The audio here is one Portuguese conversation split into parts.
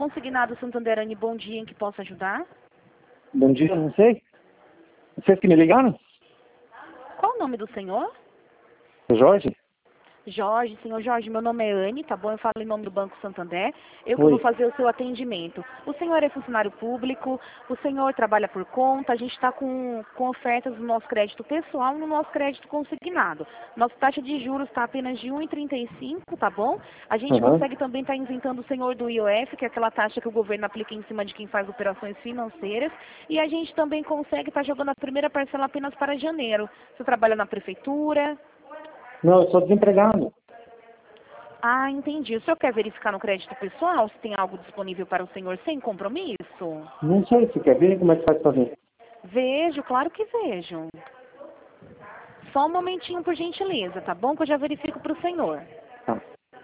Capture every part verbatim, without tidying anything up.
Consignado Santanderani, bom dia, em que posso ajudar? Bom dia, não sei. Vocês que me ligaram? Qual o nome do senhor? Jorge? Jorge, senhor Jorge, meu nome é Anne, tá bom? Eu falo em nome do Banco Santander. Eu que Oi. vou fazer o seu atendimento. O senhor é funcionário público, o senhor trabalha por conta, a gente está com, com ofertas no nosso crédito pessoal e no nosso crédito consignado. Nossa taxa de juros está apenas de um vírgula trinta e cinco, tá bom? A gente Uhum. consegue também estar isentando o senhor do I O F, que é aquela taxa que o governo aplica em cima de quem faz operações financeiras. E a gente também consegue estar jogando a primeira parcela apenas para janeiro. Você trabalha na prefeitura? Não, eu sou desempregado. Ah, entendi. O senhor quer verificar no crédito pessoal se tem algo disponível para o senhor sem compromisso? Não sei, se quer ver como é que faz pra ver. Vejo, claro que vejo. Só um momentinho, por gentileza, tá bom? Que eu já verifico para o senhor. Tá.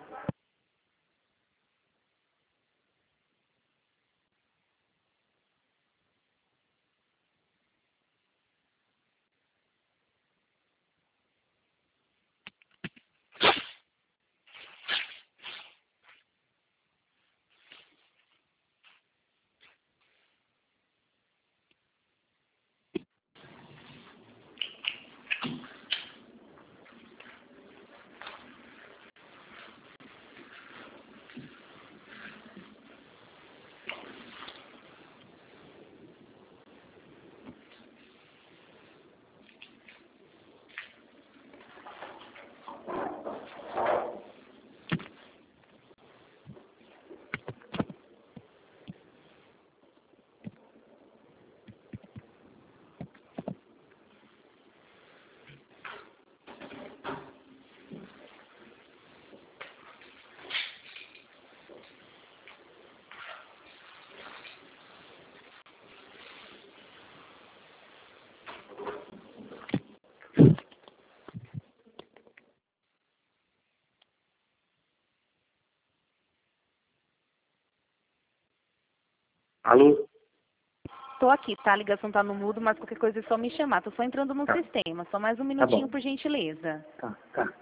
Alô? Tô aqui, tá? A ligação tá no mudo, mas qualquer coisa é só me chamar. Tô só entrando no Tá. sistema. Só mais um Tá minutinho, bom. por gentileza. Tá, tá.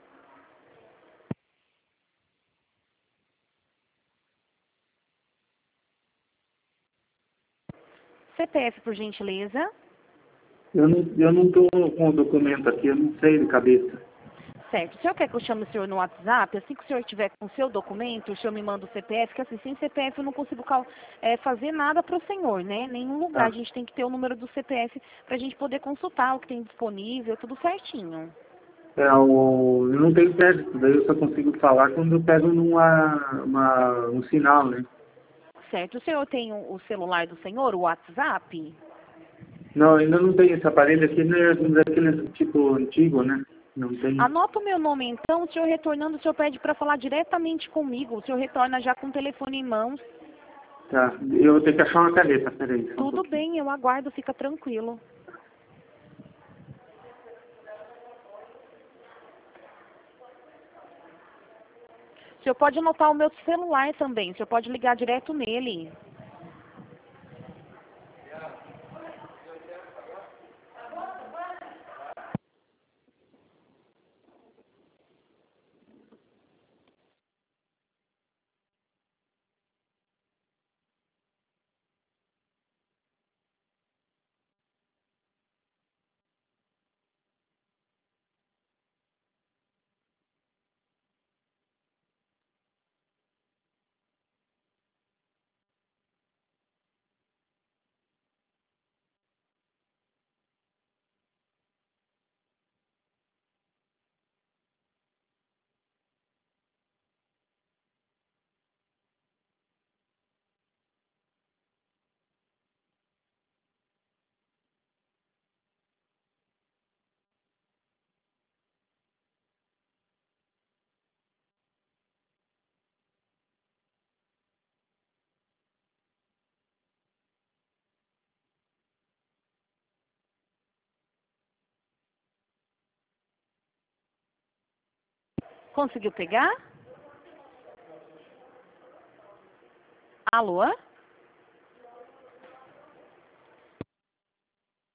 C P F, por gentileza. Eu não, eu não tô com o documento aqui, eu não sei de cabeça. Certo. O senhor quer que eu chame o senhor no WhatsApp? Assim que o senhor tiver com o seu documento, o senhor me manda o C P F, que assim, sem C P F eu não consigo cal- é, fazer nada para o senhor, né? Nenhum lugar. A Tá. gente tem que ter o número do C P F para a gente poder consultar o que tem disponível, tudo certinho. É, o, eu não tenho crédito, daí eu só consigo falar quando eu pego numa, uma, um sinal, né? Certo. O senhor tem o o celular do senhor, o WhatsApp? Não, ainda não tenho esse aparelho aqui, né? Daquele tipo antigo, né? Não tem. Anota o meu nome então, o senhor retornando, o senhor pede para falar diretamente comigo. O senhor retorna já com o telefone em mãos. Tá. Eu vou ter que achar uma caneta, peraí, só um Tudo pouquinho. bem, eu aguardo, fica tranquilo. O senhor pode anotar o meu celular também, o senhor pode ligar direto nele. Conseguiu pegar? Alô?